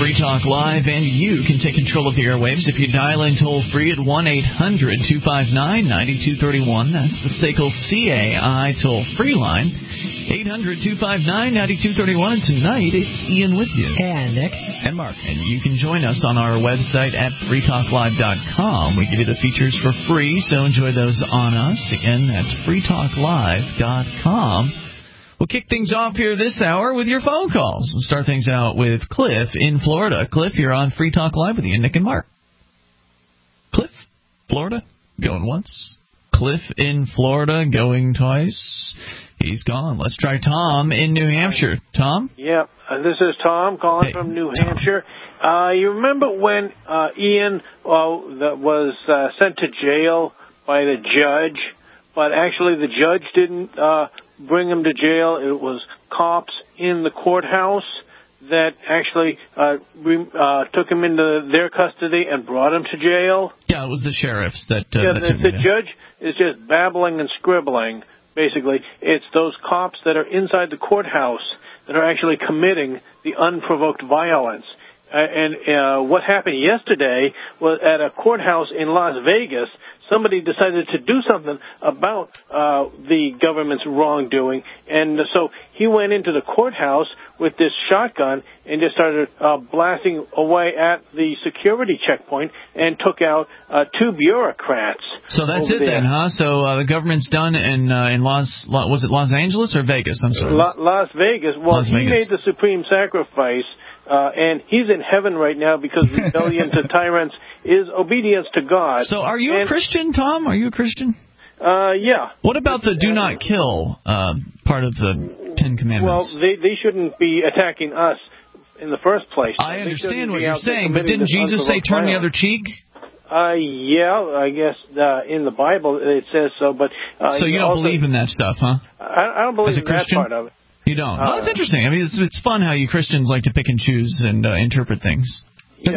Free Talk Live, and you can take control of the airwaves if you dial in toll-free at 1-800-259-9231. That's the SACL CAI toll-free line, 800-259-9231. And tonight, it's Ian with you. And Nick. And Mark. And you can join us on our website at freetalklive.com. We give you the features for free, so enjoy those on us. Again, that's freetalklive.com. We'll kick things off here this hour with your phone calls. We'll start things out with Cliff in Florida. Cliff, you're on Free Talk Live with Ian, Nick, and Mark. Cliff, Florida, going once. Cliff in Florida, going twice. He's gone. Let's try Tom in New Hampshire. Tom? Yeah, this is Tom calling from New Hampshire. You remember when Ian was sent to jail by the judge, but actually the judge didn't bring him to jail? It was cops in the courthouse that actually took him into their custody and brought him to jail. Yeah, it was the sheriffs that the judge is just babbling and scribbling. Basically, it's those cops that are inside the courthouse that are actually committing the unprovoked violence. And what happened yesterday was at a courthouse in Las Vegas, somebody decided to do something about the government's wrongdoing. And so he went into the courthouse with this shotgun and just started blasting away at the security checkpoint and took out two bureaucrats. So that's it then, huh? So the government's done in was it Los Angeles or Vegas? I'm sorry. Las Vegas. Well, he made the supreme sacrifice. And he's in heaven right now because rebellion to tyrants is obedience to God. So are you a Christian, Tom? Are you a Christian? Yeah. What about the do not kill part of the Ten Commandments? Well, they shouldn't be attacking us in the first place. I understand what you're saying, but didn't Jesus say turn the other cheek? Yeah, I guess in the Bible it says so. But so you don't believe in that stuff, huh? I don't believe in that part of it. You don't? Well, that's interesting. I mean, it's fun how you Christians like to pick and choose and interpret things. Yeah,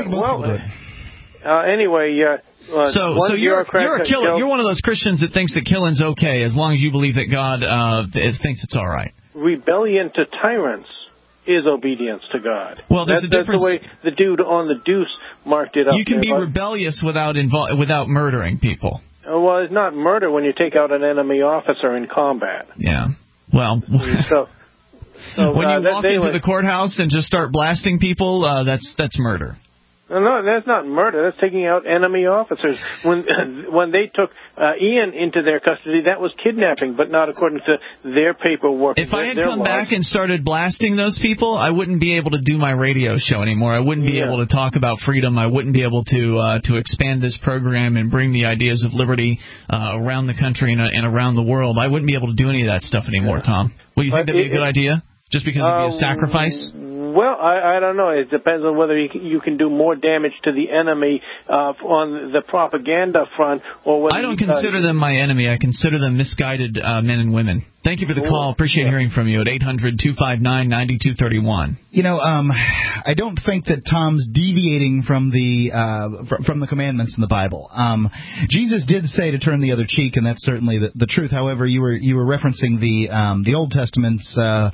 anyway, so you're a killer. You're one of those Christians that thinks that killing's okay as long as you believe that God thinks it's all right. Rebellion to tyrants is obedience to God. Well, there's a difference. That's the way the dude on the deuce marked it up. You can be rebellious without murdering people. Well, it's not murder when you take out an enemy officer in combat. Yeah. Well. So when you walk into the courthouse and just start blasting people, that's murder. No, that's not murder. That's taking out enemy officers. When they took Ian into their custody, that was kidnapping, but not according to their paperwork. If I had come back and started blasting those people, I wouldn't be able to do my radio show anymore. I wouldn't be able to talk about freedom. I wouldn't be able to expand this program and bring the ideas of liberty around the country and around the world. I wouldn't be able to do any of that stuff anymore, Tom. Well, you think that'd be a good idea? Just because it'd be a sacrifice? Well, I don't know. It depends on whether you can do more damage to the enemy on the propaganda front, or whether I don't consider them my enemy. I consider them misguided men and women. Thank you for the call. Appreciate hearing from you at 800-259-9231. You know, I don't think that Tom's deviating from the commandments in the Bible. Jesus did say to turn the other cheek, and that's certainly the truth. However, you were referencing the Old Testament's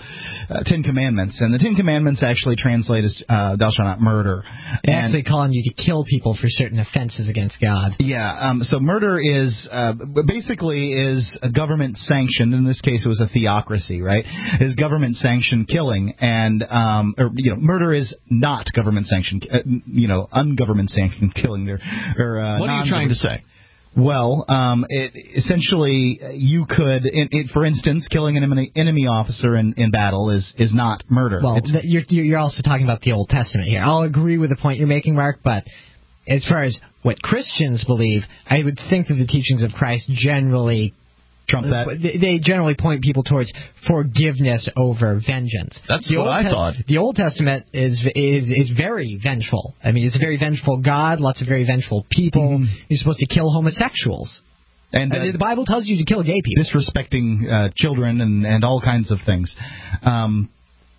Ten Commandments, and the Ten Commandments actually translate as "Thou shalt not murder." They're actually calling you to kill people for certain offenses against God. Yeah. So murder is basically a government sanctioned. In this case, it was a theocracy, right? Is government sanctioned killing, and murder is not government sanctioned. Ungovernment sanctioned killing. What are you trying to say? Well, essentially you could, for instance, killing an enemy officer in battle is not murder. Well, you're also talking about the Old Testament here. I'll agree with the point you're making, Mark, but as far as what Christians believe, I would think that the teachings of Christ generally trump that. They generally point people towards forgiveness over vengeance. That's what I thought. The Old Testament is very vengeful. I mean, it's a very vengeful God, lots of very vengeful people. Mm-hmm. You're supposed to kill homosexuals. And the Bible tells you to kill gay people. Disrespecting children and all kinds of things.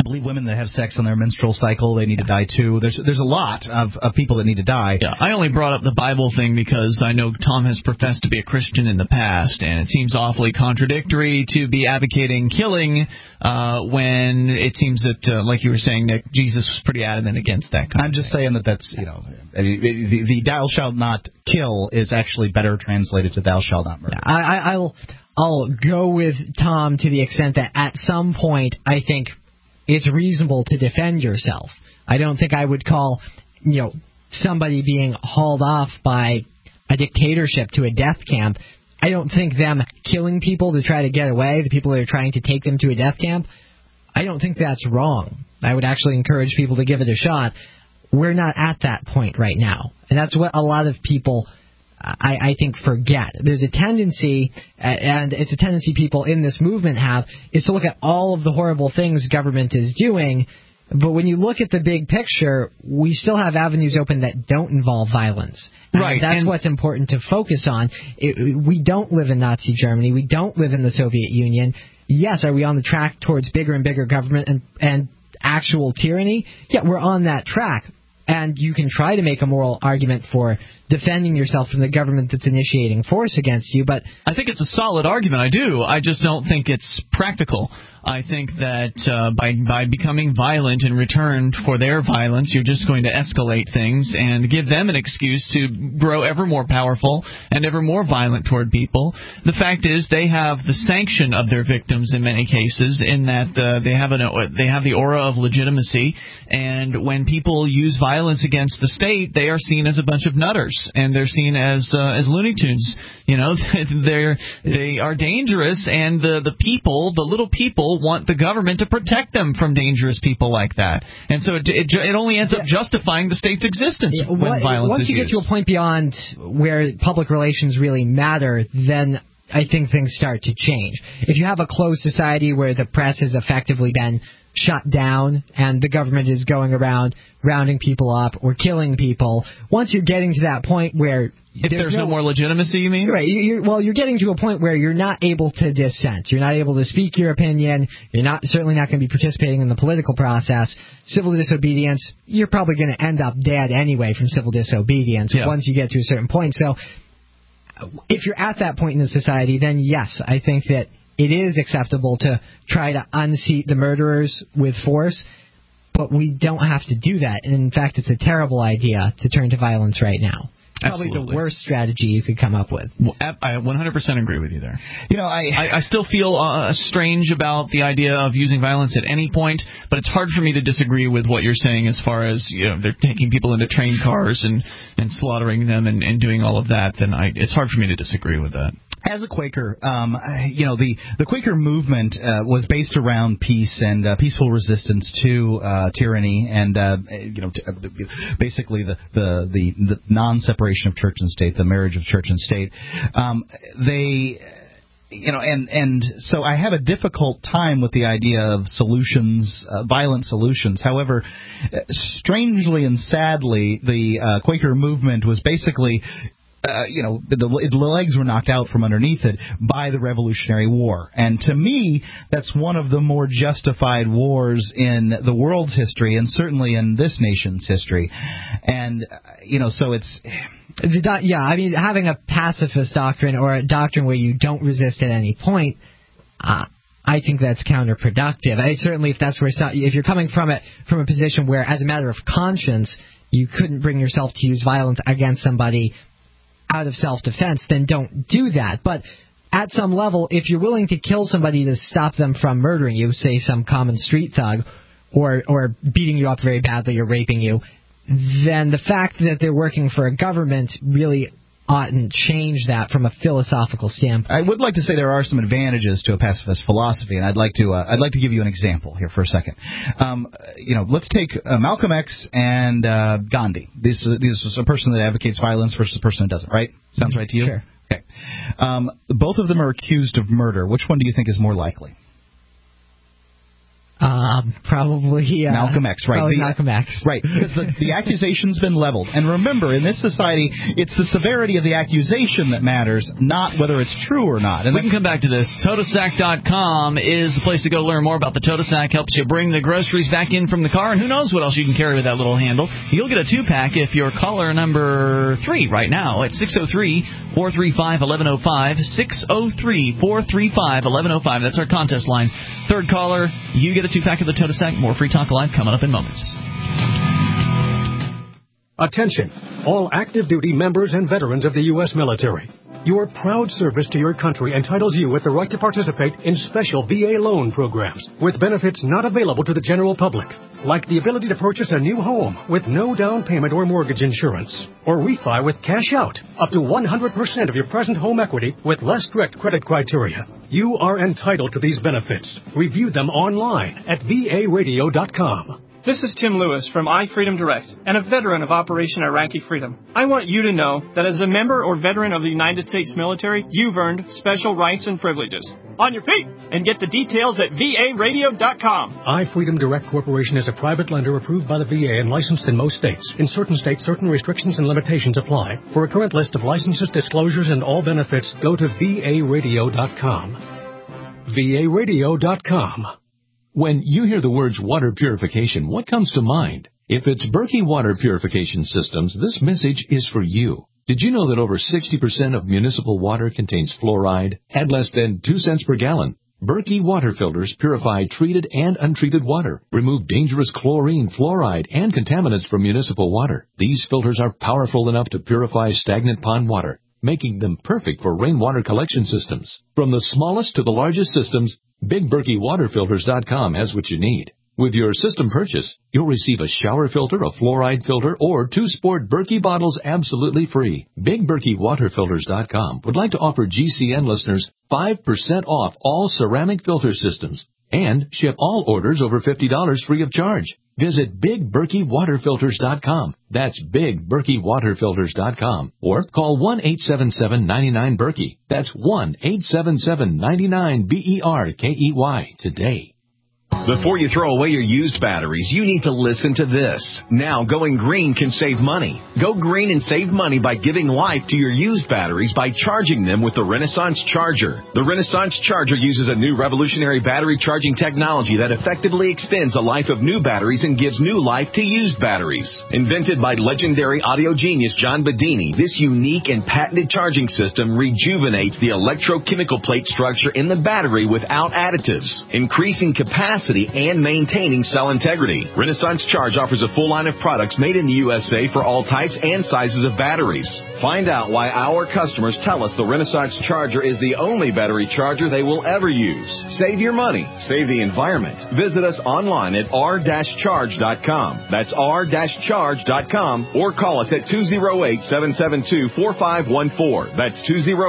I believe women that have sex on their menstrual cycle, they need to die too. There's a lot of people that need to die. Yeah, I only brought up the Bible thing because I know Tom has professed to be a Christian in the past, and it seems awfully contradictory to be advocating killing when it seems that, like you were saying, Nick, Jesus was pretty adamant against that. I'm just saying that's, the thou shalt not kill is actually better translated to thou shalt not murder. I'll go with Tom to the extent that at some point I think it's reasonable to defend yourself. I don't think I would call, somebody being hauled off by a dictatorship to a death camp. I don't think them killing people to try to get away, the people that are trying to take them to a death camp, I don't think that's wrong. I would actually encourage people to give it a shot. We're not at that point right now. And that's what a lot of people, I think, forget. There's a tendency, and it's a tendency people in this movement have, is to look at all of the horrible things government is doing. But when you look at the big picture, we still have avenues open that don't involve violence. Right. And that's what's important to focus on. We don't live in Nazi Germany. We don't live in the Soviet Union. Yes, are we on the track towards bigger and bigger government and actual tyranny? Yeah, we're on that track. And you can try to make a moral argument for defending yourself from the government that's initiating force against you, but I think it's a solid argument. I do. I just don't think it's practical. I think that by becoming violent in return for their violence, you're just going to escalate things and give them an excuse to grow ever more powerful and ever more violent toward people. The fact is, they have the sanction of their victims in many cases, in that they have the aura of legitimacy, and when people use violence against the state, they are seen as a bunch of nutters, and they're seen as Looney Tunes. They are dangerous, and the little people want the government to protect them from dangerous people like that. And so it only ends up justifying the state's existence when violence once is used. Once you get to a point beyond where public relations really matter, then I think things start to change. If you have a closed society where the press has effectively been shut down and the government is going around rounding people up or killing people, once you're getting to that point where if there's no more legitimacy, you mean? Right. You're getting to a point where you're not able to dissent. You're not able to speak your opinion. You're certainly not going to be participating in the political process. Civil disobedience, you're probably going to end up dead anyway from civil disobedience once you get to a certain point. So if you're at that point in the society, then yes, I think that it is acceptable to try to unseat the murderers with force, but we don't have to do that. And in fact, it's a terrible idea to turn to violence right now. Probably the worst strategy you could come up with. I 100% agree with you there. I still feel strange about the idea of using violence at any point, but it's hard for me to disagree with what you're saying as far as they're taking people into train cars and slaughtering them and doing all of that. Then it's hard for me to disagree with that. As a Quaker, the Quaker movement was based around peace and peaceful resistance to tyranny, and basically the non-separation of church and state, the marriage of church and state. So I have a difficult time with the idea of solutions, violent solutions. However, strangely and sadly, the Quaker movement was basically the legs were knocked out from underneath it by the Revolutionary War. And to me, that's one of the more justified wars in the world's history, and certainly in this nation's history. And, so it's... having a pacifist doctrine or a doctrine where you don't resist at any point, I think that's counterproductive. Certainly, if you're coming from it from a position where, as a matter of conscience, you couldn't bring yourself to use violence against somebody out of self-defense, then don't do that. But at some level, if you're willing to kill somebody to stop them from murdering you, say some common street thug, or beating you up very badly or raping you, then the fact that they're working for a government really oughtn't change that from a philosophical standpoint. I would like to say there are some advantages to a pacifist philosophy, and I'd like to give you an example here for a second. Let's take Malcolm X and Gandhi. This is a person that advocates violence versus a person who doesn't, right? Sounds right to you? Sure. Okay. Both of them are accused of murder. Which one do you think is more likely? Probably Malcolm X, right? Probably Malcolm X. Right, because the accusation's been leveled. And remember, in this society, it's the severity of the accusation that matters, not whether it's true or not. And we can come back to this. Totasack.com is the place to go learn more about the Totasack. Helps you bring the groceries back in from the car, and who knows what else you can carry with that little handle. You'll get a 2-pack if you're caller number 3 right now at 603-435-1105. 603-435-1105. That's our contest line. Third caller, you get a 2-pack of the Totasack. More Free Talk Live coming up in moments. Attention, all active duty members and veterans of the U.S. military. Your proud service to your country entitles you with the right to participate in special VA loan programs with benefits not available to the general public, like the ability to purchase a new home with no down payment or mortgage insurance, or refi with cash out up to 100% of your present home equity with less strict credit criteria. You are entitled to these benefits. Review them online at VARadio.com. This is Tim Lewis from iFreedom Direct and a veteran of Operation Iraqi Freedom. I want you to know that as a member or veteran of the United States military, you've earned special rights and privileges. On your feet! And get the details at VARadio.com. iFreedom Direct Corporation is a private lender approved by the VA and licensed in most states. In certain states, certain restrictions and limitations apply. For a current list of licenses, disclosures, and all benefits, go to VARadio.com. VARadio.com. When you hear the words water purification, what comes to mind? If it's Berkey Water Purification Systems, this message is for you. Did you know that over 60% of municipal water contains fluoride at less than 2 cents per gallon? Berkey water filters purify treated and untreated water, remove dangerous chlorine, fluoride, and contaminants from municipal water. These filters are powerful enough to purify stagnant pond water, making them perfect for rainwater collection systems. From the smallest to the largest systems, BigBerkeyWaterFilters.com has what you need. With your system purchase, you'll receive a shower filter, a fluoride filter, or 2 sport Berkey bottles absolutely free. BigBerkeyWaterFilters.com would like to offer GCN listeners 5% off all ceramic filter systems and ship all orders over $50 free of charge. Visit BigBerkeyWaterFilters.com. That's BigBerkeyWaterFilters.com. Or call 1-877-99-BERKEY. That's 1-877-99-BERKEY today. Before you throw away your used batteries, you need to listen to this. Now, going green can save money. Go green and save money by giving life to your used batteries by charging them with the Renaissance Charger. The Renaissance Charger uses a new revolutionary battery charging technology that effectively extends the life of new batteries and gives new life to used batteries. Invented by legendary audio genius John Bedini, this unique and patented charging system rejuvenates the electrochemical plate structure in the battery without additives, increasing capacity and maintaining cell integrity. Renaissance Charge offers a full line of products made in the USA for all types and sizes of batteries. Find out why our customers tell us the Renaissance Charger is the only battery charger they will ever use. Save your money. Save the environment. Visit us online at r-charge.com. That's r-charge.com, or call us at 208-772-4514. That's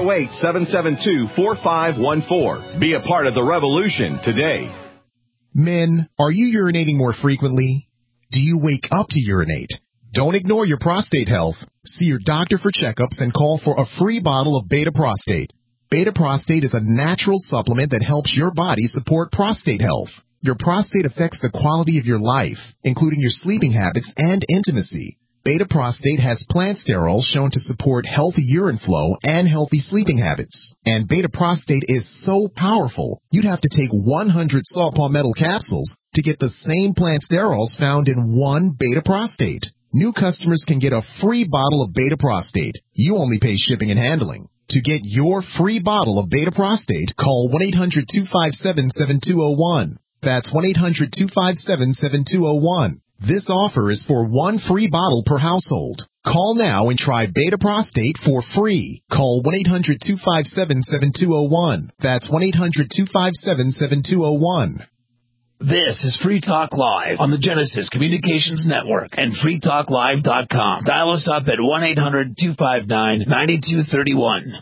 208-772-4514. Be a part of the revolution today. Men, are you urinating more frequently? Do you wake up to urinate? Don't ignore your prostate health. See your doctor for checkups and call for a free bottle of Beta Prostate. Beta Prostate is a natural supplement that helps your body support prostate health. Your prostate affects the quality of your life, including your sleeping habits and intimacy. Beta Prostate has plant sterols shown to support healthy urine flow and healthy sleeping habits. And Beta Prostate is so powerful, you'd have to take 100 saw palmetto capsules to get the same plant sterols found in one Beta Prostate. New customers can get a free bottle of Beta Prostate. You only pay shipping and handling. To get your free bottle of Beta Prostate, call 1-800-257-7201. That's 1-800-257-7201. This offer is for one free bottle per household. Call now and try Beta Prostate for free. Call 1-800-257-7201. That's 1-800-257-7201. This is Free Talk Live on the Genesis Communications Network and freetalklive.com. Dial us up at 1-800-259-9231.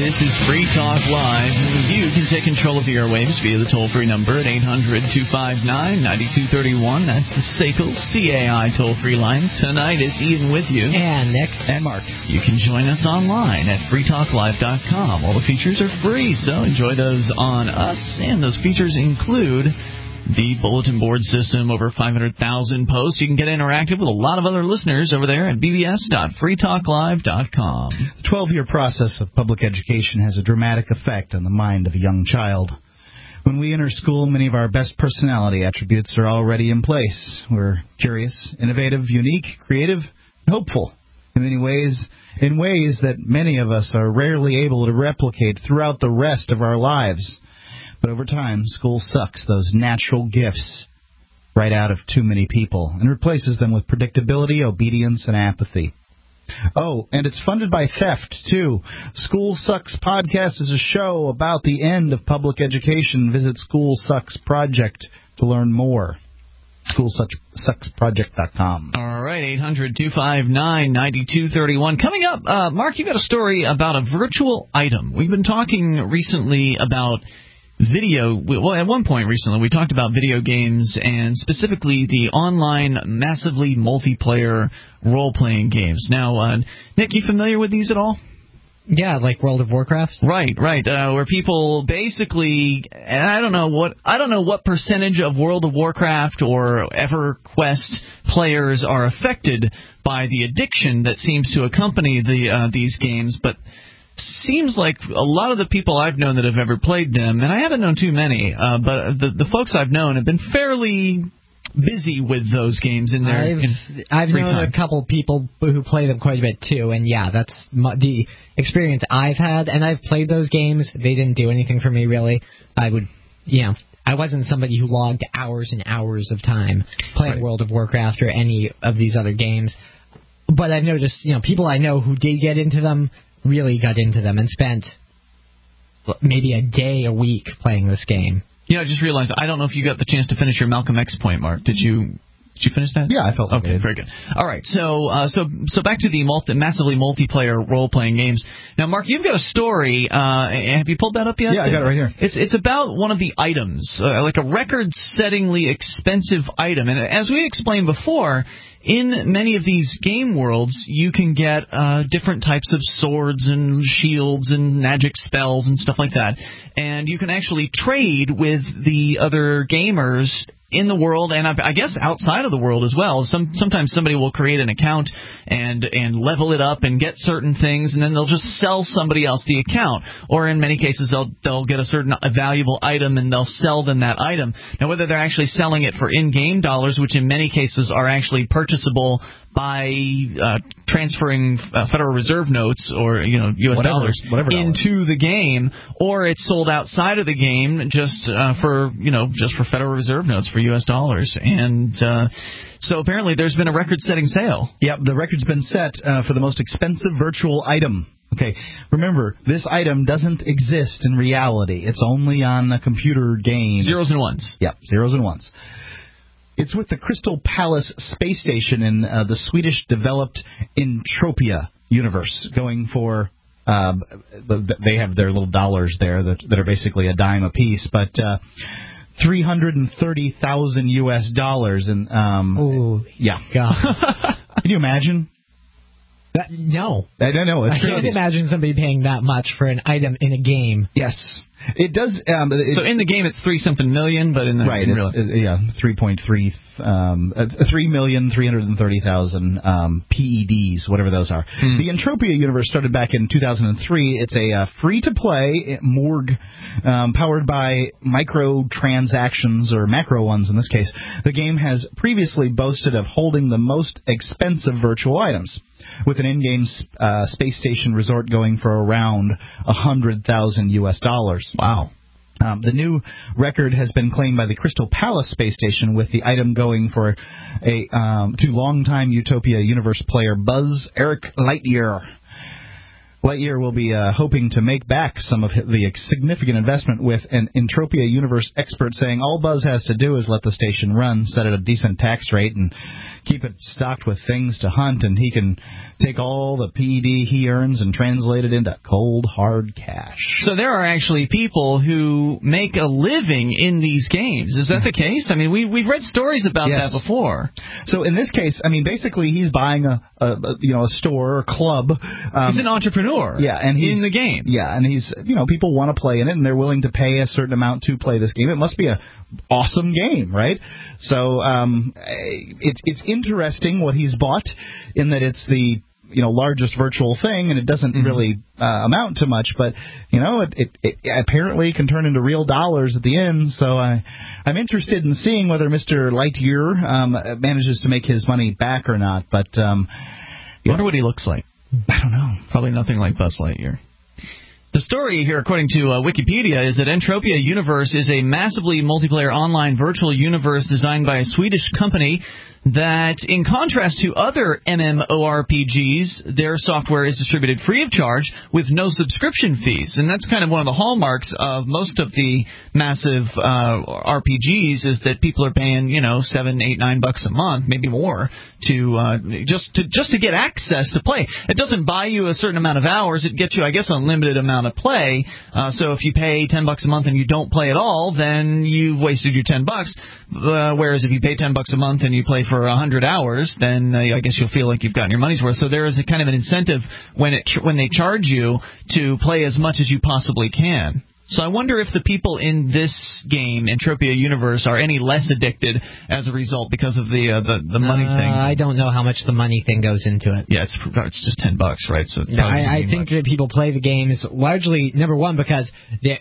This is Free Talk Live. You can take control of the airwaves via the toll-free number at 800-259-9231. That's the SACL CAI toll-free line. Tonight, it's Ian with you. And Nick. And Mark. You can join us online at freetalklive.com. All the features are free, so enjoy those on us. And those features include the bulletin board system, over 500,000 posts. You can get interactive with a lot of other listeners over there at bbs.freetalklive.com. The 12-year process of public education has a dramatic effect on the mind of a young child. When we enter school, many of our best personality attributes are already in place. We're curious, innovative, unique, creative, and hopeful in ways that many of us are rarely able to replicate throughout the rest of our lives. But over time, school sucks those natural gifts right out of too many people and replaces them with predictability, obedience, and apathy. Oh, and it's funded by theft, too. School Sucks Podcast is a show about the end of public education. Visit School Sucks Project to learn more. SchoolSucksProject.com. All right, 800-259-9231. Coming up, Mark, you got a story about a virtual item. We've been talking recently about video. Well, at one point recently, we talked about video games and specifically the online, massively multiplayer role-playing games. Now, Nick, you familiar with these at all? Yeah, like World of Warcraft. Right. Where people basically, and I don't know what percentage of World of Warcraft or EverQuest players are affected by the addiction that seems to accompany these games, but seems like a lot of the people I've known that have ever played them, and I haven't known too many, but the folks I've known have been fairly busy with those games in their I've known time. a couple people who play them quite a bit too, and yeah, that's the experience I've had, and I've played those games. They didn't do anything for me really. I wasn't somebody who logged hours and hours of time playing World of Warcraft or any of these other games. But I've noticed, people I know who did get into them really got into them and spent maybe a day a week playing this game. I just realized, I don't know if you got the chance to finish your Malcolm X point, Mark. Did you finish that? Yeah, I felt like okay. Very good. All right, so back to the massively multiplayer role-playing games. Now, Mark, you've got a story. Have you pulled that up yet? Yeah, I got it right here. It's about one of the items, like a record-settingly expensive item. And as we explained before, in many of these game worlds, you can get different types of swords and shields and magic spells and stuff like that. And you can actually trade with the other gamers in the world, and I guess outside of the world as well. Sometimes somebody will create an account and level it up and get certain things, and then they'll just sell somebody else the account. Or in many cases, they'll get a valuable item and they'll sell them that item. Now, whether they're actually selling it for in-game dollars, which in many cases are actually purchasable by transferring Federal Reserve notes or U.S. dollars into the game, or it's sold outside of the game just for Federal Reserve notes for U.S. dollars. And so apparently there's been a record-setting sale. Yep, the record's been set for the most expensive virtual item. Okay, remember, this item doesn't exist in reality. It's only on a computer game. Zeros and ones. Yep, zeros and ones. It's with the Crystal Palace space station in the Swedish-developed Entropia universe, going for they have their little dollars there that are basically a dime a piece, but $330,000 US, and yeah, God. Can you imagine? No. I don't know. It's I can't imagine somebody paying that much for an item in a game. Yes. It does. So in the game, it's 3-something million, but in the right, yeah, 3,330,000 PEDs, whatever those are. The Entropia universe started back in 2003. It's a free-to-play Morgue powered by microtransactions, or macro ones in this case. The game has previously boasted of holding the most expensive virtual items, with an in-game space station resort going for around $100,000 US. Wow. The new record has been claimed by the Crystal Palace space station, with the item going for to longtime Utopia universe player Buzz Eric Lightyear. Lightyear will be hoping to make back some of the significant investment, with an Entropia universe expert saying all Buzz has to do is let the station run, set at a decent tax rate, and keep it stocked with things to hunt, and he can take all the PED he earns and translate it into cold, hard cash. So there are actually people who make a living in these games. Is that the case? I mean, we've read stories about that before. So in this case, I mean, basically he's buying a store or club. He's an entrepreneur. Yeah, and he's in the game. Yeah, and he's people want to play in it, and they're willing to pay a certain amount to play this game. It must be a awesome game, right? So it's interesting what he's bought, in that it's the largest virtual thing, and it doesn't really amount to much, but it apparently can turn into real dollars at the end. So I'm interested in seeing whether Mr. Lightyear manages to make his money back or not. But wonder what he looks like. I don't know. Probably nothing like Buzz Lightyear. The story here, according to Wikipedia, is that Entropia Universe is a massively multiplayer online virtual universe designed by a Swedish company that, in contrast to other MMORPGs, their software is distributed free of charge with no subscription fees. And that's kind of one of the hallmarks of most of the massive RPGs, is that people are paying, $7, $8, $9 a month, maybe more, to just to get access to play. It doesn't buy you a certain amount of hours. It gets you, I guess, unlimited amount of play. So if you pay $10 a month and you don't play at all, then you've wasted your $10. Whereas if you pay $10 a month and you play for 100 hours, then I guess you'll feel like you've gotten your money's worth. So there is a kind of an incentive when they charge you to play as much as you possibly can. So I wonder if the people in this game, Entropia Universe, are any less addicted as a result because of the money thing. I don't know how much the money thing goes into it. Yeah, it's just $10, right? So I think that people play the games largely, number one, because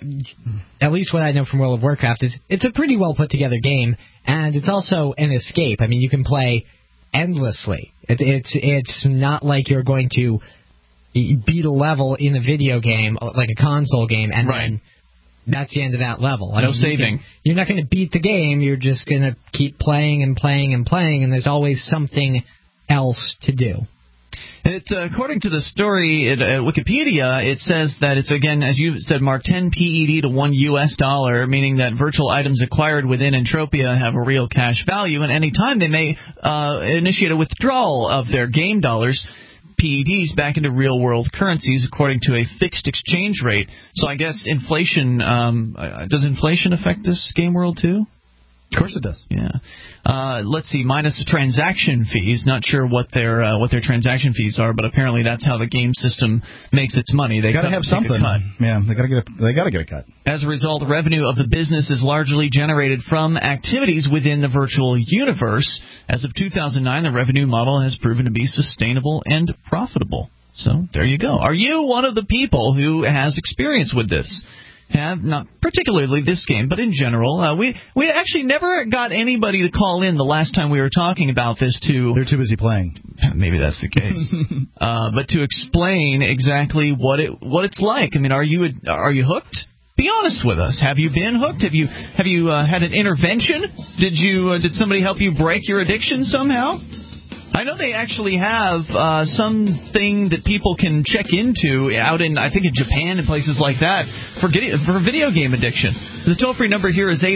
at least what I know from World of Warcraft is it's a pretty well put together game, and it's also an escape. I mean, you can play endlessly. It's not like you're going to beat a level in a video game, like a console game, and then that's the end of that level. No saving. You're not going to beat the game. You're just going to keep playing and playing and playing, and there's always something else to do. According to the story at Wikipedia, it says that it's, again, as you said, Mark, 10 PED to $1, meaning that virtual items acquired within Entropia have a real cash value, and any time they may initiate a withdrawal of their game dollars, PEDs, back into real-world currencies according to a fixed exchange rate. So I guess inflation, does inflation affect this game world too? Of course it does. Yeah. Let's see, minus transaction fees. Not sure what their transaction fees are, but apparently that's how the game system makes its money. They gotta have something. Yeah, they gotta get a cut. As a result, revenue of the business is largely generated from activities within the virtual universe. As of 2009, the revenue model has proven to be sustainable and profitable. So there you go. Are you one of the people who has experience with this? Have not particularly this game, but in general, we actually never got anybody to call in the last time we were talking about this. They're too busy playing. Maybe that's the case. But to explain exactly what it's like. I mean, are you hooked? Be honest with us. Have you been hooked? Have you had an intervention? Did somebody help you break your addiction somehow? I know they actually have something that people can check into out in, I think, in Japan and places like that for video game addiction. The toll-free number here is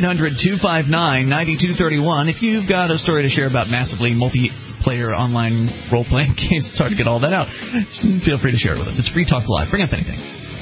800-259-9231. If you've got a story to share about massively multiplayer online role-playing games, it's hard to get all that out. Feel free to share it with us. It's Free Talk Live. Bring up anything.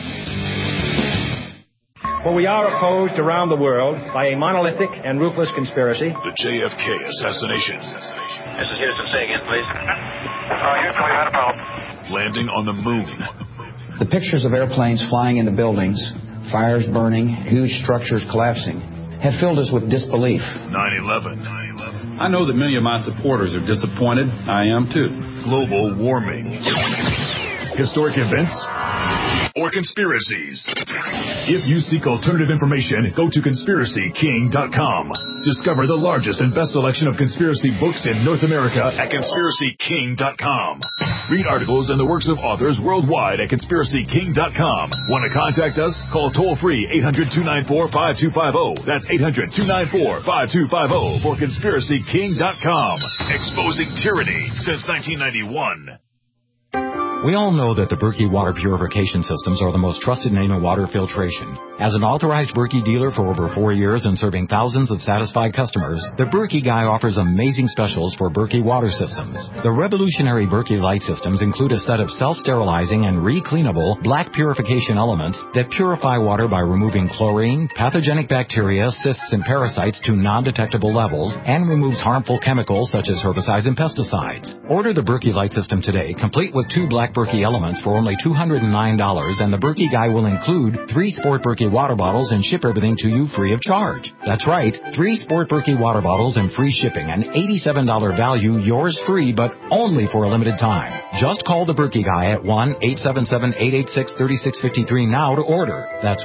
For we are opposed around the world by a monolithic and ruthless conspiracy. The JFK assassination. This is Houston. Say again, please. Houston, we had a problem. Landing on the moon. The pictures of airplanes flying into buildings, fires burning, huge structures collapsing, have filled us with disbelief. 9/11. I know that many of my supporters are disappointed. I am too. Global warming. Historic events or conspiracies. If you seek alternative information, go to conspiracyking.com. Discover the largest and best selection of conspiracy books in North America at conspiracyking.com. Read articles and the works of authors worldwide at conspiracyking.com. Want to contact us? Call toll-free 800-294-5250. That's 800-294-5250 for conspiracyking.com. Exposing tyranny since 1991. We all know that the Berkey water purification systems are the most trusted name in water filtration. As an authorized Berkey dealer for over 4 years and serving thousands of satisfied customers, the Berkey Guy offers amazing specials for Berkey water systems. The revolutionary Berkey Light systems include a set of self-sterilizing and re-cleanable black purification elements that purify water by removing chlorine, pathogenic bacteria, cysts, and parasites to non-detectable levels, and removes harmful chemicals such as herbicides and pesticides. Order the Berkey Light system today, complete with 2 black Berkey elements for only $209, and the Berkey Guy will include 3 Sport Berkey water bottles and ship everything to you free of charge. That's right, 3 Sport Berkey water bottles and free shipping, an $87 value, yours free, but only for a limited time. Just call the Berkey Guy at 1-877-886-3653 now to order. That's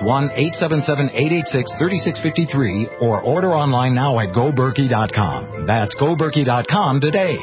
1-877-886-3653, or order online now at GoBerkey.com. That's GoBerkey.com today.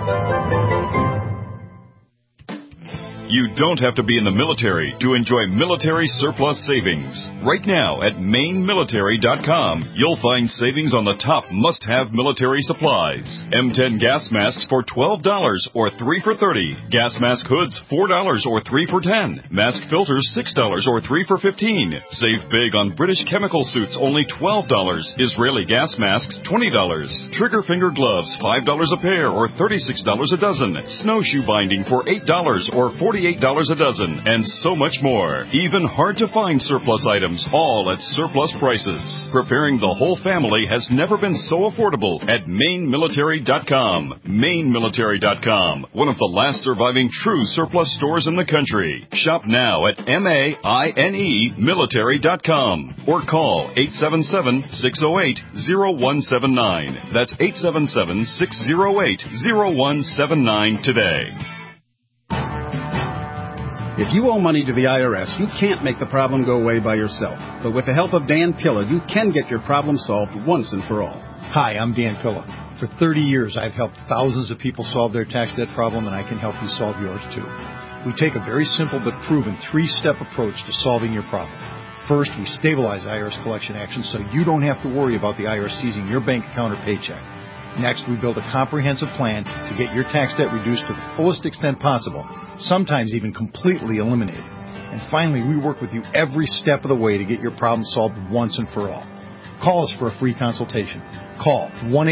You don't have to be in the military to enjoy military surplus savings. Right now at MainMilitary.com, you'll find savings on the top must-have military supplies. M10 gas masks for $12 or 3 for $30. Gas mask hoods $4 or 3 for $10. Mask filters $6 or 3 for $15. Save big on British chemical suits, only $12. Israeli gas masks $20. Trigger finger gloves $5 a pair or $36 a dozen. Snowshoe binding for $8 or $48 a dozen, and so much more. Even hard-to-find surplus items, all at surplus prices. Preparing the whole family has never been so affordable at MainMilitary.com. MainMilitary.com, one of the last surviving true surplus stores in the country. Shop now at MainMilitary.com or call 877-608-0179. That's 877-608-0179 today. If you owe money to the IRS, you can't make the problem go away by yourself. But with the help of Dan Pilla, you can get your problem solved once and for all. Hi, I'm Dan Pilla. For 30 years, I've helped thousands of people solve their tax debt problem, and I can help you solve yours too. We take a very simple but proven 3-step approach to solving your problem. First, we stabilize IRS collection actions so you don't have to worry about the IRS seizing your bank account or paycheck. Next, we build a comprehensive plan to get your tax debt reduced to the fullest extent possible, sometimes even completely eliminated. And finally, we work with you every step of the way to get your problem solved once and for all. Call us for a free consultation. Call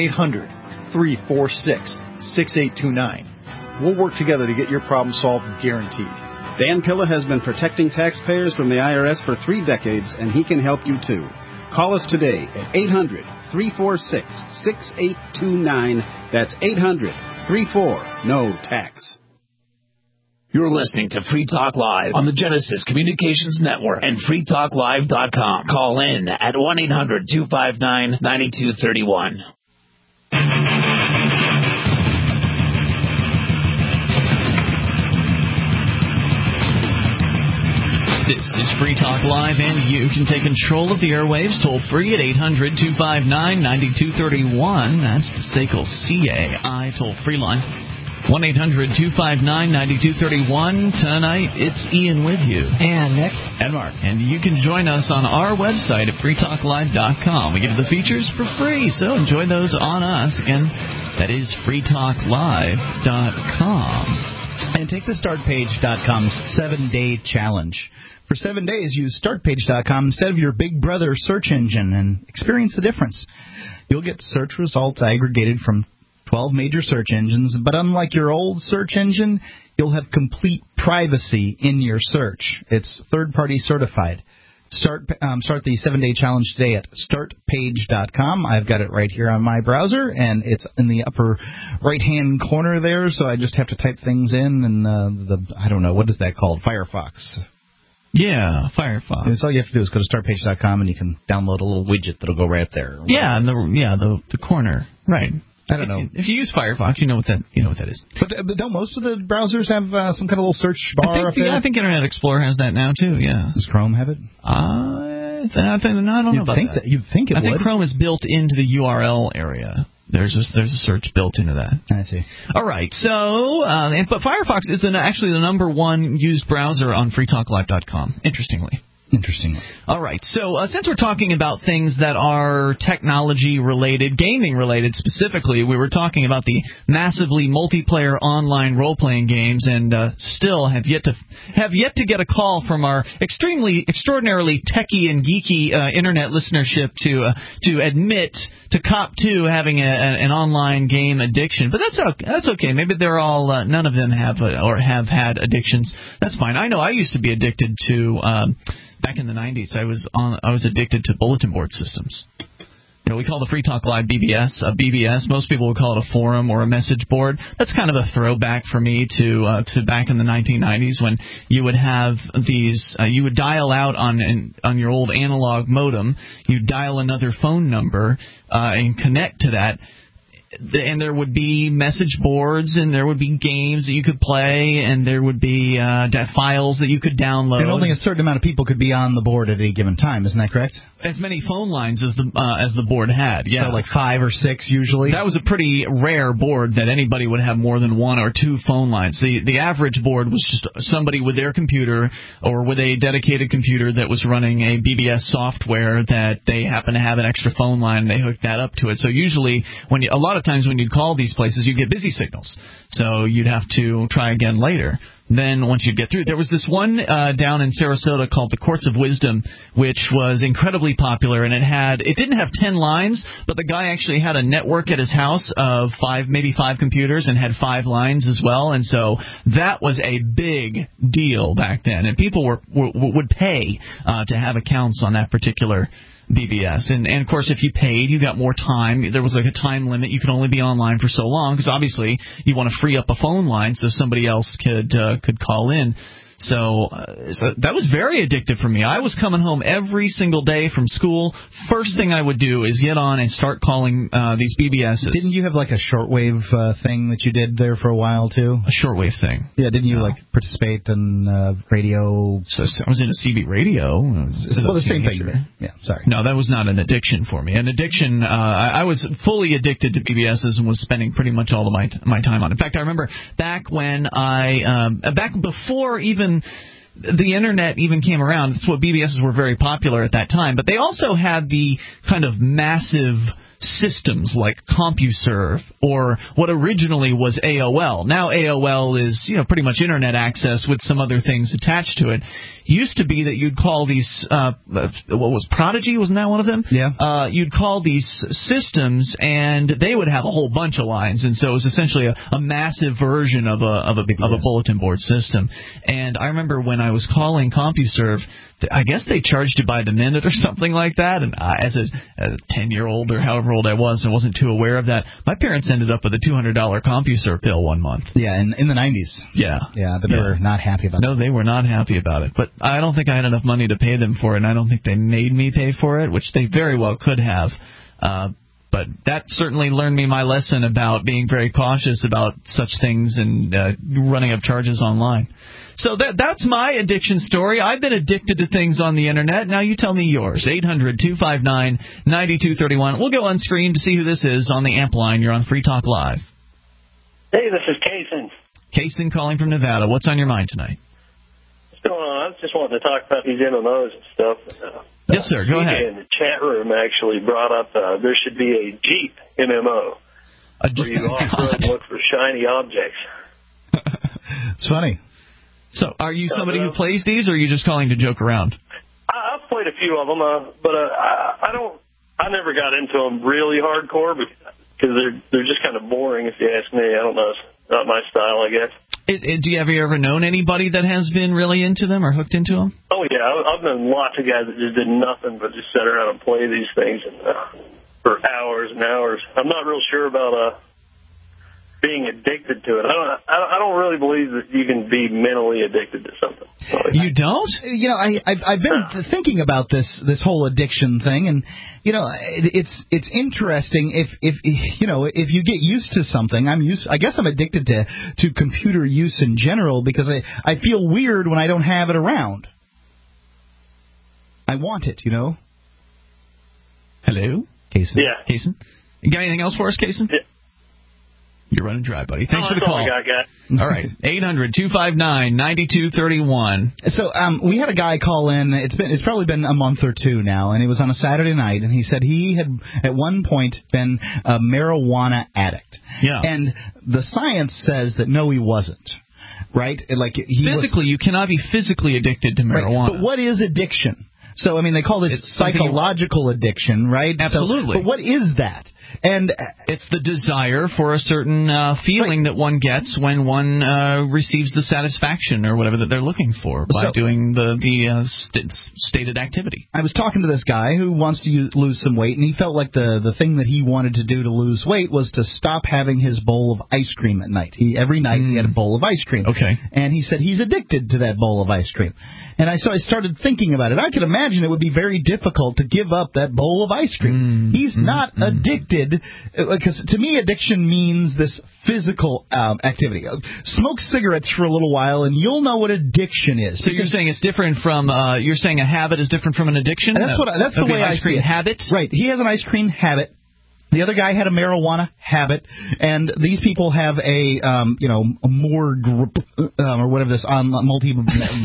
1-800-346-6829. We'll work together to get your problem solved, guaranteed. Dan Pilla has been protecting taxpayers from the IRS for 3 decades, and he can help you too. Call us today at 800-346-6829. That's 800-34-NO-TAX. You're listening to Free Talk Live on the Genesis Communications Network and freetalklive.com. Call in at 1-800-259-9231. This is Free Talk Live, and you can take control of the airwaves toll-free at 800-259-9231. That's the SACL CAI toll-free line. 1-800-259-9231. Tonight, it's Ian with you. And Nick. And Mark. And you can join us on our website at freetalklive.com. We give the features for free, so enjoy those on us. Again, that is freetalklive.com. And take the StartPage.com's 7-day challenge. For 7 days, use StartPage.com instead of your Big Brother search engine and experience the difference. You'll get search results aggregated from 12 major search engines, but unlike your old search engine, you'll have complete privacy in your search. It's third-party certified. Start the 7-day challenge today at StartPage.com. I've got it right here on my browser, and it's in the upper right-hand corner there, so I just have to type things in, and I don't know, what is that called? Firefox. Yeah, Firefox. That's all you have to do is go to StartPage.com, and you can download a little widget that'll go right up there. Yeah, the corner. Right. I don't know. If you use Firefox, you know what that is. But don't most of the browsers have some kind of little search bar up there? I think Internet Explorer has that now, too, yeah. Does Chrome have it? I don't know about that. You'd think it would. I think Chrome is built into the URL area. There's a search built into that. I see. All right. So, but Firefox is actually the number one used browser on freetalklive.com, interestingly. Interesting. All right. So since we're talking about things that are technology-related, gaming-related specifically, we were talking about the massively multiplayer online role-playing games, and still have yet to get a call from our extraordinarily techie and geeky internet listenership to admit to cop to having an online game addiction. But that's okay. Maybe they're all none of them have had addictions. That's fine. I know I used to be addicted to. Back in the 90s, I was addicted to bulletin board systems. We call the Free Talk Live BBS a BBS. Most people would call it a forum or a message board. That's kind of a throwback for me to back in the 1990s when you would have these. You would dial out on your old analog modem. You'd dial another phone number and connect to that. And there would be message boards, and there would be games that you could play, and there would be files that you could download. And only a certain amount of people could be on the board at any given time. Isn't that correct? As many phone lines as the board had. Yeah, so like 5 or 6 usually. That was a pretty rare board that anybody would have more than 1 or 2 phone lines. The average board was just somebody with their computer or with a dedicated computer that was running a BBS software that they happen to have an extra phone line and they hooked that up to it. So usually a lot of times when you'd call these places, you'd get busy signals. So you'd have to try again later. Then once you get through, there was this one down in Sarasota called the Courts of Wisdom, which was incredibly popular, and it didn't have 10 lines, but the guy actually had a network at his house of maybe 5 computers and had 5 lines as well, and so that was a big deal back then, and people would pay to have accounts on that particular BBS. And of course, if you paid, you got more time. There was like a time limit. You could only be online for so long because obviously you want to free up a phone line so somebody else could call in. So that was very addictive for me. I was coming home every single day from school. First thing I would do is get on and start calling these BBSs. Didn't you have like a shortwave thing that you did there for a while too? A shortwave thing? Yeah, didn't you like participate in radio? So I was in a CB radio. Well, the same thing. Yeah, sorry. No, that was not an addiction for me. An addiction, I was fully addicted to BBSs and was spending pretty much all of my time on it. In fact, I remember back when back before even the internet even came around. That's what BBSs were very popular at that time. But they also had the kind of massive systems like CompuServe or what originally was AOL. Now AOL is pretty much internet access with some other things attached to it. Used to be that you'd call these what was Prodigy, wasn't that one of them? Yeah. You'd call these systems and they would have a whole bunch of lines, and so it was essentially a massive version of a bulletin board system. And I remember when I was calling CompuServe, I guess they charged you by the minute or something like that. And as a 10-year-old or however old I wasn't too aware of that. My parents ended up with a $200 CompuServe bill one month. Yeah, in the 90s. Yeah. Yeah, but they were not happy about it. No, they were not happy about it. But I don't think I had enough money to pay them for it, and I don't think they made me pay for it, which they very well could have. But that certainly learned me my lesson about being very cautious about such things and running up charges online. So that's my addiction story. I've been addicted to things on the Internet. Now you tell me yours. 800-259-9231. We'll go on screen to see who this is on the amp line. You're on Free Talk Live. Hey, this is Kaysen. Kaysen calling from Nevada. What's on your mind tonight? What's going on? I was just wanting to talk about these MMOs and stuff. Yes, sir. Go ahead. In the chat room actually brought up there should be a Jeep MMO where you off-road and look for shiny objects. It's funny. So, are you somebody who plays these, or are you just calling to joke around? I've played a few of them, but I never got into them really hardcore because they're just kind of boring, if you ask me. I don't know. It's not my style, I guess. Have you ever known anybody that has been really into them or hooked into them? Oh, yeah. I've known lots of guys that just did nothing but just sit around and play these things for hours and hours. I'm not real sure about being addicted to it. I don't really believe that you can be mentally addicted to something. You don't? I've been thinking about this whole addiction thing, and it's interesting if you get used to something. I guess I'm addicted to computer use in general because I feel weird when I don't have it around. I want it, Hello, Kaysen. Yeah, Kaysen. You got anything else for us, Kaysen? Yeah. You're running dry, buddy. Thanks for the that's all call. I got. All right, 800-259-9231. So we had a guy call in. It's probably been a month or two now, and it was on a Saturday night, and he said he had at one point been a marijuana addict. Yeah. And the science says that no, he wasn't. Right? Physically, you cannot be physically addicted to marijuana. Right. But what is addiction? So, I mean, they call this psychological addiction, right? Absolutely. But what is that? And it's the desire for a certain feeling that one gets when one receives the satisfaction or whatever that they're looking for by doing the stated activity. I was talking to this guy who wants to lose some weight, and he felt like the thing that he wanted to do to lose weight was to stop having his bowl of ice cream at night. Every night he had a bowl of ice cream. Okay. And he said he's addicted to that bowl of ice cream. And so I started thinking about it. I could imagine it would be very difficult to give up that bowl of ice cream. He's not addicted, because to me addiction means this physical activity. Smoke cigarettes for a little while and you'll know what addiction is. So you're saying it's different from, you're saying a habit is different from an addiction? That's the way I see it. Habit? Right. He has an ice cream habit. The other guy had a marijuana habit, and these people have a more group or whatever this on what is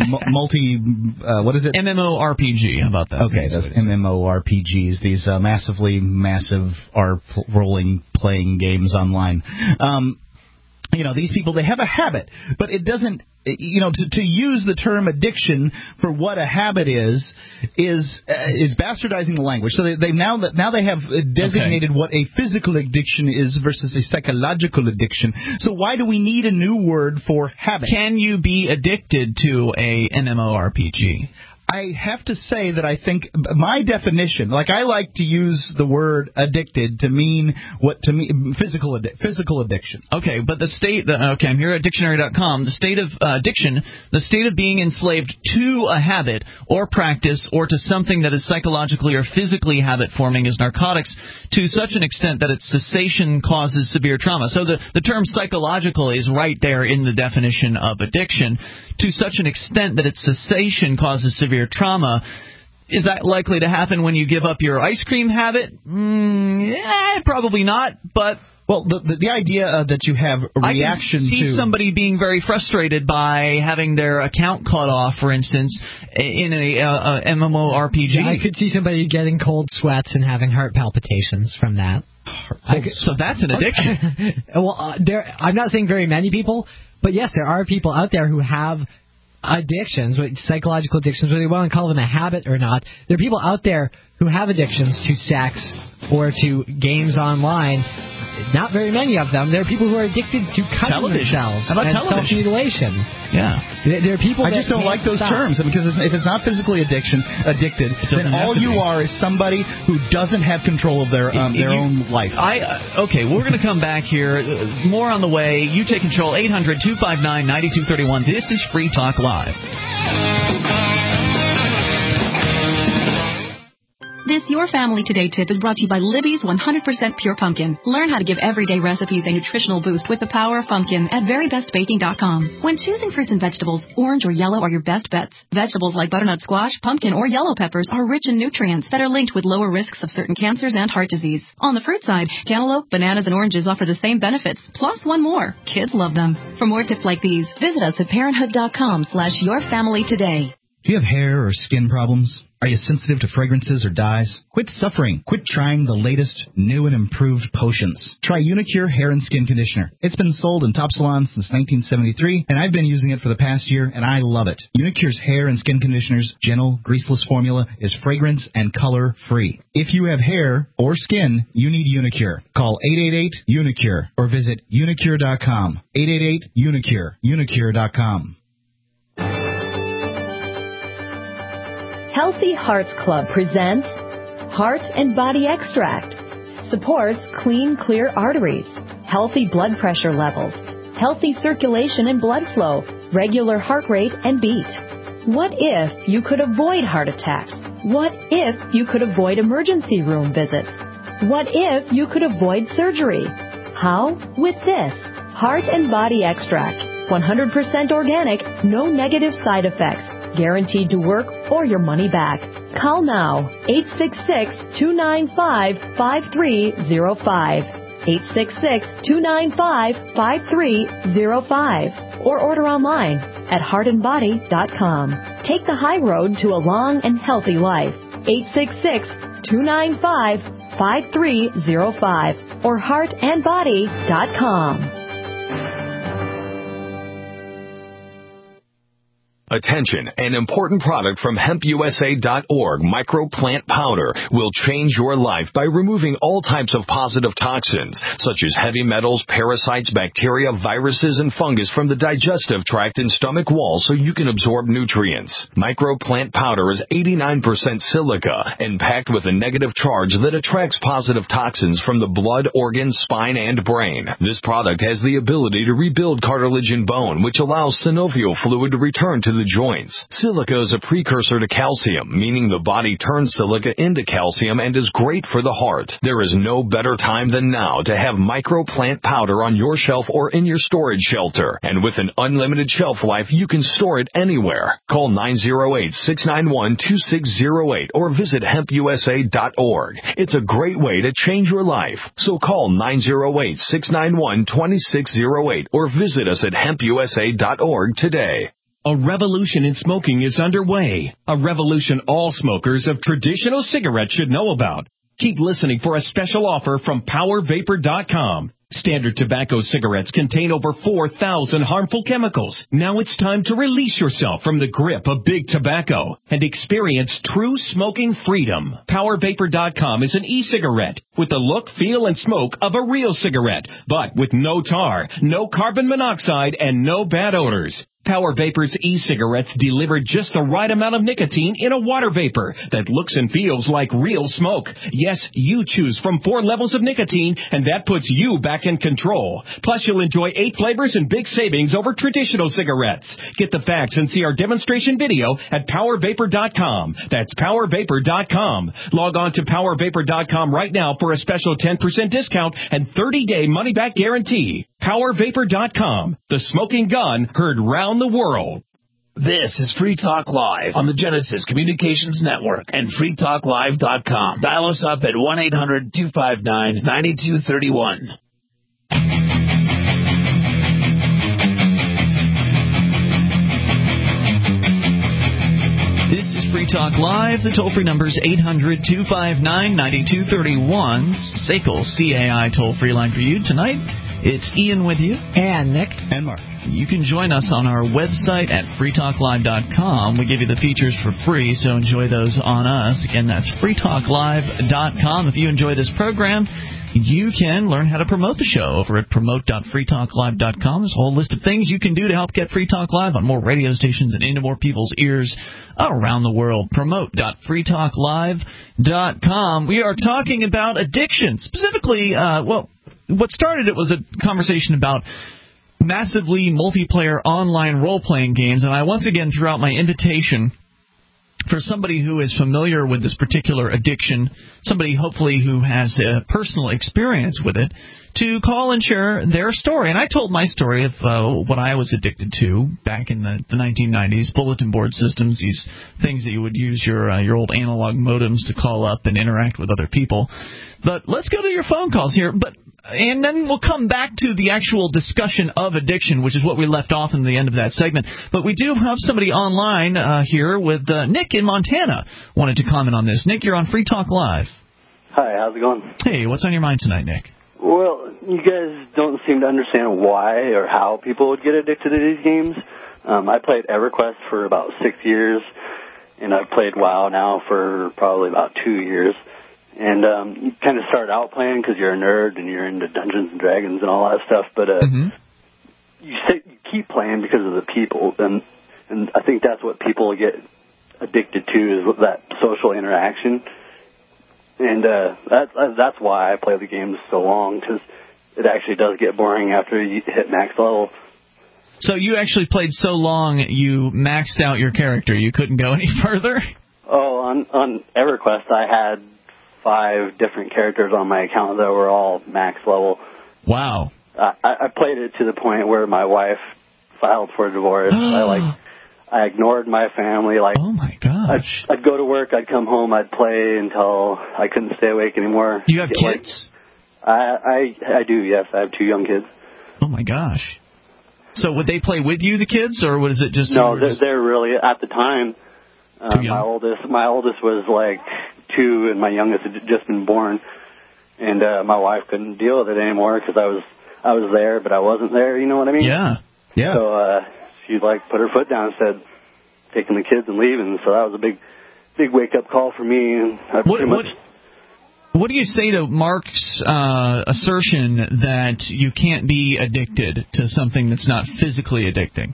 it? MMORPG. How about that? Okay, that's MMORPGs. These massive rolling playing games online. These people, they have a habit, but it doesn't. To use the term addiction for what a habit is bastardizing the language. So they now they have designated what a physical addiction is versus a psychological addiction. So why do we need a new word for habit? Can you be addicted to a MMORPG? I have to say that I think my definition, I like to use the word addicted to mean physical addiction. Okay, but the state, I'm here at dictionary.com, the state of addiction, the state of being enslaved to a habit or practice or to something that is psychologically or physically habit-forming is narcotics to such an extent that its cessation causes severe trauma. So the term psychological is right there in the definition of addiction. To such an extent that its cessation causes severe trauma. Is that likely to happen when you give up your ice cream habit? Probably not, but... Well, the idea that you have a reaction to... I can see somebody being very frustrated by having their account cut off, for instance, in a MMORPG. Yeah, I could see somebody getting cold sweats and having heart palpitations from that. So that's an addiction. Well, I'm not saying very many people, but yes, there are people out there who have addictions, psychological addictions, whether you want to call them a habit or not. There are people out there who have addictions to sex or to games online. Not very many of them. There are people who are addicted to cutting themselves and self-mutilation. Yeah. There are people I just don't like those terms, because if it's not physically addicted, then all you are is somebody who doesn't have control of their own life. Okay, we're going to come back here. More on the way. You take control. 800-259-9231. This is Free Talk Live. This Your Family Today tip is brought to you by Libby's 100% Pure Pumpkin. Learn how to give everyday recipes a nutritional boost with the power of pumpkin at verybestbaking.com. When choosing fruits and vegetables, orange or yellow are your best bets. Vegetables like butternut squash, pumpkin, or yellow peppers are rich in nutrients that are linked with lower risks of certain cancers and heart disease. On the fruit side, cantaloupe, bananas, and oranges offer the same benefits, plus one more. Kids love them. For more tips like these, visit us at parenthood.com/yourfamilytoday. Do you have hair or skin problems? Are you sensitive to fragrances or dyes? Quit suffering. Quit trying the latest, new and improved potions. Try Unicure Hair and Skin Conditioner. It's been sold in top salons since 1973, and I've been using it for the past year, and I love it. Unicure's Hair and Skin Conditioner's gentle, greaseless formula is fragrance and color-free. If you have hair or skin, you need Unicure. Call 888-UNICURE or visit unicure.com. 888-UNICURE. Unicure.com. Healthy Hearts Club presents Heart and Body Extract. Supports clean, clear arteries, healthy blood pressure levels, healthy circulation and blood flow, regular heart rate and beat. What if you could avoid heart attacks? What if you could avoid emergency room visits? What if you could avoid surgery? How? With this Heart and Body Extract. 100% organic, no negative side effects. Guaranteed to work or your money back. Call now, 866-295-5305. 866-295-5305 or order online at heartandbody.com. Take the high road to a long and healthy life. 866-295-5305 or heartandbody.com. Attention, an important product from hempusa.org, microplant powder, will change your life by removing all types of positive toxins, such as heavy metals, parasites, bacteria, viruses, and fungus from the digestive tract and stomach wall so you can absorb nutrients. Microplant powder is 89% silica and packed with a negative charge that attracts positive toxins from the blood, organs, spine, and brain. This product has the ability to rebuild cartilage and bone, which allows synovial fluid to return to the joints. Silica is a precursor to calcium, meaning the body turns silica into calcium and is great for the heart. There is no better time than now to have microplant powder on your shelf or in your storage shelter. And with an unlimited shelf life, you can store it anywhere. Call 908-691-2608 or visit hempusa.org. It's a great way to change your life. So call 908-691-2608 or visit us at hempusa.org today. A revolution in smoking is underway. A revolution all smokers of traditional cigarettes should know about. Keep listening for a special offer from PowerVapor.com. Standard tobacco cigarettes contain over 4,000 harmful chemicals. Now it's time to release yourself from the grip of big tobacco and experience true smoking freedom. PowerVapor.com is an e-cigarette with the look, feel, and smoke of a real cigarette, but with no tar, no carbon monoxide, and no bad odors. Power Vapor's e-cigarettes deliver just the right amount of nicotine in a water vapor that looks and feels like real smoke. Yes, you choose from 4 levels of nicotine, and that puts you back in control. Plus, you'll enjoy 8 flavors and big savings over traditional cigarettes. Get the facts and see our demonstration video at PowerVapor.com. That's PowerVapor.com. Log on to PowerVapor.com right now for a special 10% discount and 30-day money-back guarantee. PowerVapor.com. The smoking gun heard round the world. This is Free Talk Live on the Genesis Communications Network and freetalklive.com. Dial us up at 1-800-259-9231. This is Free Talk Live. The toll-free number is 800-259-9231. SACL CAI toll-free line for you tonight. It's Ian with you. And Nick. And Mark. You can join us on our website at freetalklive.com. We give you the features for free, so enjoy those on us. Again, that's freetalklive.com. If you enjoy this program, you can learn how to promote the show over at promote.freetalklive.com. There's a whole list of things you can do to help get Free Talk Live on more radio stations and into more people's ears around the world. Promote.freetalklive.com. We are talking about addiction. Specifically, what started it was a conversation about massively multiplayer online role-playing games, and I once again threw out my invitation for somebody who is familiar with this particular addiction, somebody hopefully who has a personal experience with it, to call and share their story. And I told my story of what I was addicted to back in the 1990s, bulletin board systems, these things that you would use your old analog modems to call up and interact with other people. But let's go to your phone calls here. And then we'll come back to the actual discussion of addiction, which is what we left off in the end of that segment. But we do have somebody online here with Nick in Montana wanted to comment on this. Nick, you're on Free Talk Live. Hi, how's it going? Hey, what's on your mind tonight, Nick? Well, you guys don't seem to understand why or how people would get addicted to these games. I played EverQuest for about 6 years, and I've played WoW now for probably about 2 years. And you kind of start out playing because you're a nerd and you're into Dungeons and Dragons and all that stuff. But you keep playing because of the people, and I think that's what people get addicted to is that social interaction. And that's why I play the games so long, because it actually does get boring after you hit max level. So you actually played so long you maxed out your character. You couldn't go any further? Oh, on EverQuest I had 5 different characters on my account that were all max level. Wow. I played it to the point where my wife filed for divorce. I ignored my family. Oh my gosh. I'd go to work, I'd come home, I'd play until I couldn't stay awake anymore. Do you have kids? I do, yes. I have 2 young kids. Oh, my gosh. So would they play with you, the kids, or was it just... No, they're really, at the time, my oldest was like 2, and my youngest had just been born. And my wife couldn't deal with it anymore because I was there, but I wasn't there, you know what I mean? Yeah. Yeah. So she put her foot down and said, taking the kids and leaving. So that was a big wake-up call for me. And what do you say to Mark's assertion that you can't be addicted to something that's not physically addicting?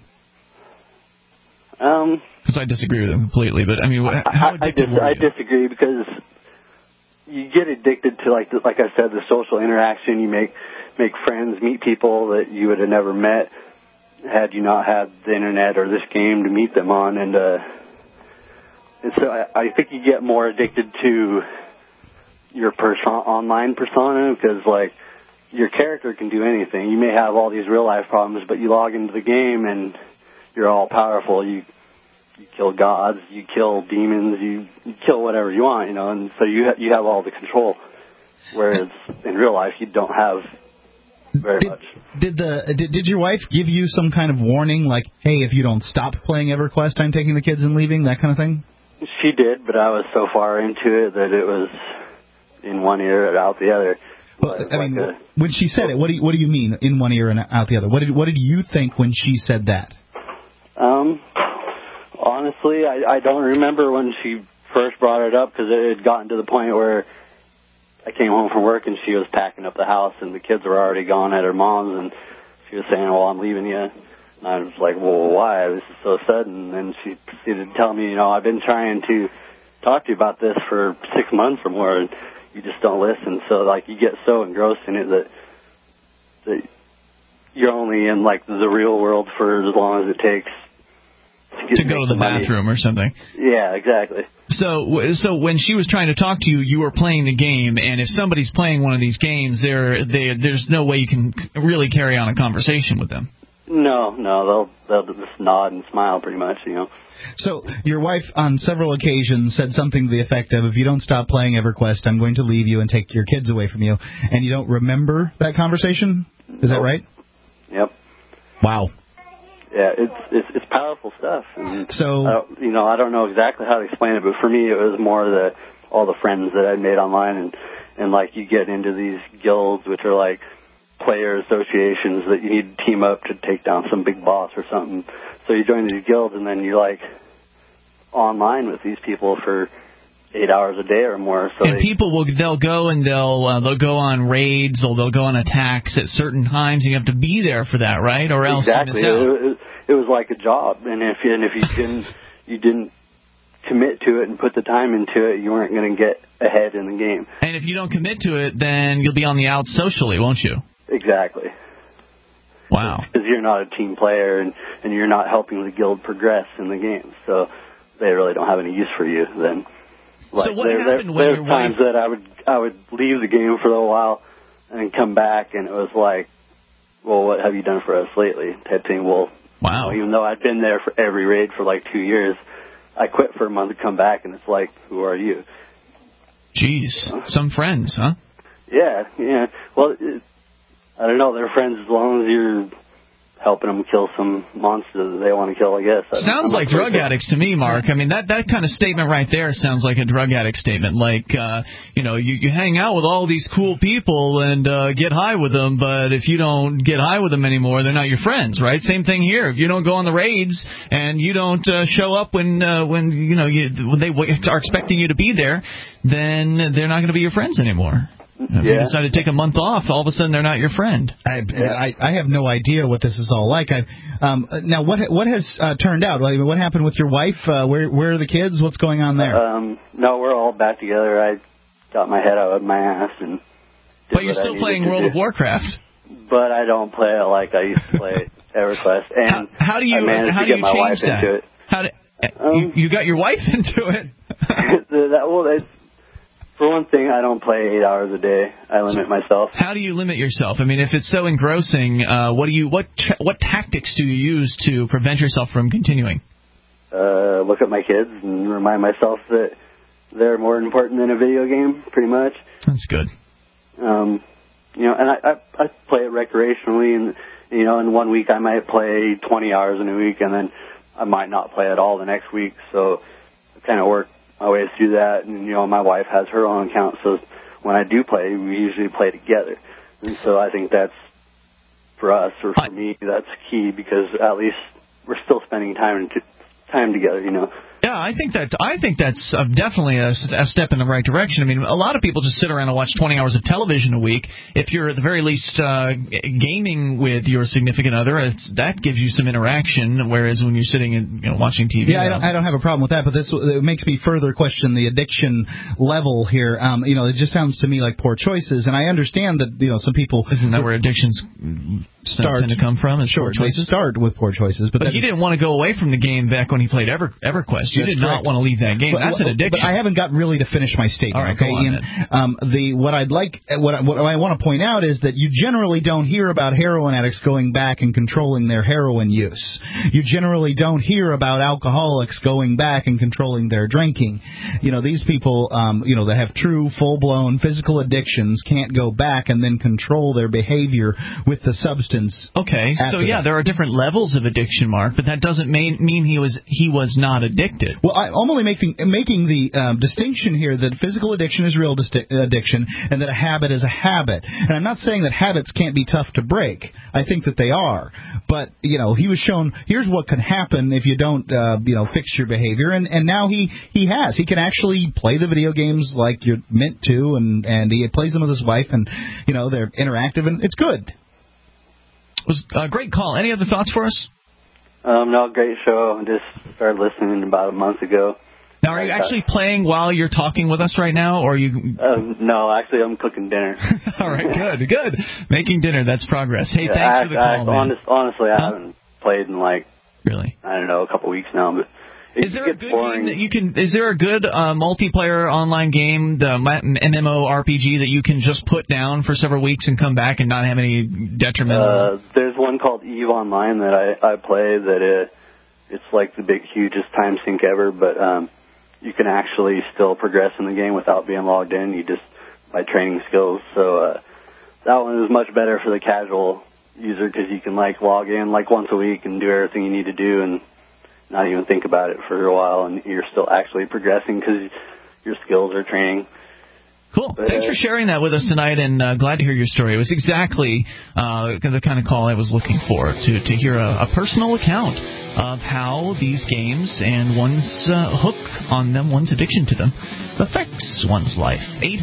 Because I disagree with him completely, but I mean, how addicted were you? I disagree because you get addicted to, like I said, the social interaction. You make friends, meet people that you would have never met had you not had the internet or this game to meet them on. And so I think you get more addicted to your online persona because, like, your character can do anything. You may have all these real-life problems, but you log into the game and you're all powerful. You kill gods, you kill demons, you kill whatever you want, you know, and so you have all the control. Whereas in real life, you don't have very much. Did your wife give you some kind of warning, like, hey, if you don't stop playing EverQuest, I'm taking the kids and leaving, that kind of thing? She did, but I was so far into it that it was in one ear and out the other. Well, when she said it, what do you mean, in one ear and out the other? What did you think when she said that? Honestly, I don't remember when she first brought it up because it had gotten to the point where I came home from work and she was packing up the house and the kids were already gone at her mom's and she was saying, well, I'm leaving you. And I was like, well, why? This is so sudden. And she proceeded to tell me, you know, I've been trying to talk to you about this for 6 months or more and you just don't listen. So, like, you get so engrossed in it that you're only in, like, the real world for as long as it takes to go to the bathroom or something. Yeah, exactly. So when she was trying to talk to you, you were playing the game, and if somebody's playing one of these games, there's no way you can really carry on a conversation with them. No, they'll just nod and smile pretty much, you know. So your wife on several occasions said something to the effect of, if you don't stop playing EverQuest, I'm going to leave you and take your kids away from you, and you don't remember that conversation? Is that right? Yep. Wow. Yeah, it's powerful stuff. And so, I don't know exactly how to explain it, but for me, it was more all the friends that I made online, and like you get into these guilds, which are like player associations that you need to team up to take down some big boss or something. So you join these guilds, and then you're like online with these people for 8 hours a day or more. So and they'll go and they'll go on raids or they'll go on attacks at certain times. And you have to be there for that, right? Or else exactly. You miss out. It was like a job, and if you didn't commit to it and put the time into it, you weren't going to get ahead in the game. And if you don't commit to it, then you'll be on the outs socially, won't you? Exactly. Wow. Because you're not a team player and you're not helping the guild progress in the game, so they really don't have any use for you then. Like, so what happened when your wife... There's times that I would leave the game for a little while and come back, and it was like, well, what have you done for us lately? Type thing. Well, wow. Even though I'd been there for every raid for like 2 years, I quit for a month to come back, and it's like, who are you? Jeez, some friends, huh? Yeah. Well, I don't know. They're friends as long as you're helping them kill some monster that they want to kill, I guess. Sounds like drug addicts to me, Mark. I mean, that kind of statement right there sounds like a drug addict statement. Like, you hang out with all these cool people and get high with them, but if you don't get high with them anymore, they're not your friends, right? Same thing here. If you don't go on the raids and you don't show up when they are expecting you to be there, then they're not going to be your friends anymore. If you decide to take a month off, all of a sudden they're not your friend. I have no idea what this is all like. Now, what has turned out? What happened with your wife? Where are the kids? What's going on there? No, we're all back together. I got my head out of my ass and. But you're still playing World of Warcraft. But I don't play it like I used to play EverQuest. And how do you get my wife that? into it. You got your wife into it? For one thing, I don't play 8 hours a day. I limit myself. How do you limit yourself? I mean, if it's so engrossing, what tactics do you use to prevent yourself from continuing? Look at my kids and remind myself that they're more important than a video game, pretty much. That's good. and I play it recreationally, and in 1 week I might play 20 hours in a week, and then I might not play at all the next week. So I kind of work my way through that, and my wife has her own account, so when I do play, we usually play together. And so I think that's, for us, or for me, that's key, because at least we're still spending time together, Yeah, I think that's definitely a step in the right direction. I mean, a lot of people just sit around and watch 20 hours of television a week. If you're at the very least gaming with your significant other, that gives you some interaction. Whereas when you're sitting and watching TV, I don't have a problem with that. But it makes me further question the addiction level here. It just sounds to me like poor choices, and I understand that some people isn't that where addictions tend to come from? Sure, they start with poor choices, but he didn't want to go away from the game back when he played EverQuest. You did not want to leave that game. That's an addiction. But I haven't got really to finish my statement. All right, okay, go on, Ian. What I want to point out is that you generally don't hear about heroin addicts going back and controlling their heroin use. You generally don't hear about alcoholics going back and controlling their drinking. These people, that have true, full-blown physical addictions can't go back and then control their behavior with the substance. Okay, so there are different levels of addiction, Mark, but that doesn't mean he was not addicted. Well, I'm only making the distinction here that physical addiction is real addiction and that a habit is a habit. And I'm not saying that habits can't be tough to break. I think that they are. But, he was shown, here's what can happen if you don't, fix your behavior. And now he has. He can actually play the video games like you're meant to, and he plays them with his wife, and, they're interactive, and it's good. It was a great call. Any other thoughts for us? No, great show. I just started listening about a month ago. Now, are you actually playing while you're talking with us right now, or are you? No, actually, I'm cooking dinner. All right, good. Making dinner, that's progress. Hey, thanks for the call, man. Honestly, I haven't played in really? I don't know, a couple weeks now, but. Is there a good game that you can? Is there a good multiplayer online game, the MMORPG, that you can just put down for several weeks and come back and not have any detrimental? There's one called EVE Online that I play that it's like the hugest time sink ever, but you can actually still progress in the game without being logged in. You just by training skills. So that one is much better for the casual user because you can log in once a week and do everything you need to do and not even think about it for a while, and you're still actually progressing because your skills are training. Cool. Thanks for sharing that with us tonight, and glad to hear your story. It was exactly the kind of call I was looking for, to hear a personal account of how these games and one's hook on them, one's addiction to them, affects one's life.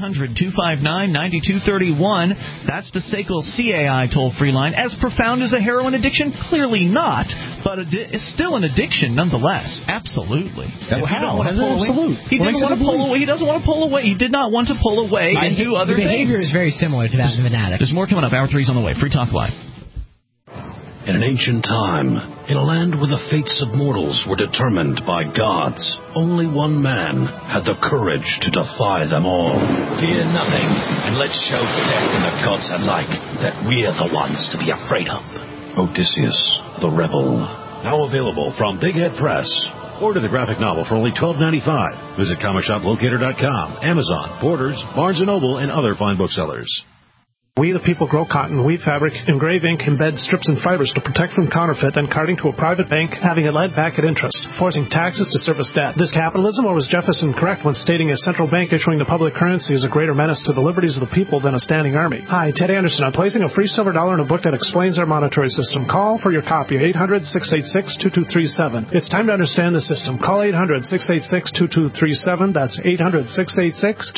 800-259-9231. That's the SACL CAI toll-free line. As profound as a heroin addiction? Clearly not, but it's still an addiction nonetheless. Absolutely. How? Absolute. He didn't want to pull away. He doesn't want to pull away. He did not want to pull away and do other things. The behavior is very similar to that of an addict. There's more coming up. Hour 3's on the way. Free Talk Live. In an ancient time, in a land where the fates of mortals were determined by gods, only one man had the courage to defy them all. Fear nothing, and let's show death and the gods alike that we're the ones to be afraid of. Odysseus, the Rebel. Now available from Big Head Press. Order the graphic novel for only $12.95. Visit ComicShopLocator.com, Amazon, Borders, Barnes & Noble, and other fine booksellers. We the people grow cotton, weave fabric, engrave ink, embed strips and fibers to protect from counterfeit, then carting to a private bank, having it lent back at interest, forcing taxes to service debt. This capitalism, or was Jefferson correct when stating a central bank issuing the public currency is a greater menace to the liberties of the people than a standing army? Hi, Ted Anderson. I'm placing a free silver dollar in a book that explains our monetary system. Call for your copy, 800-686-2237. It's time to understand the system. Call 800-686-2237. That's 800-686-2237.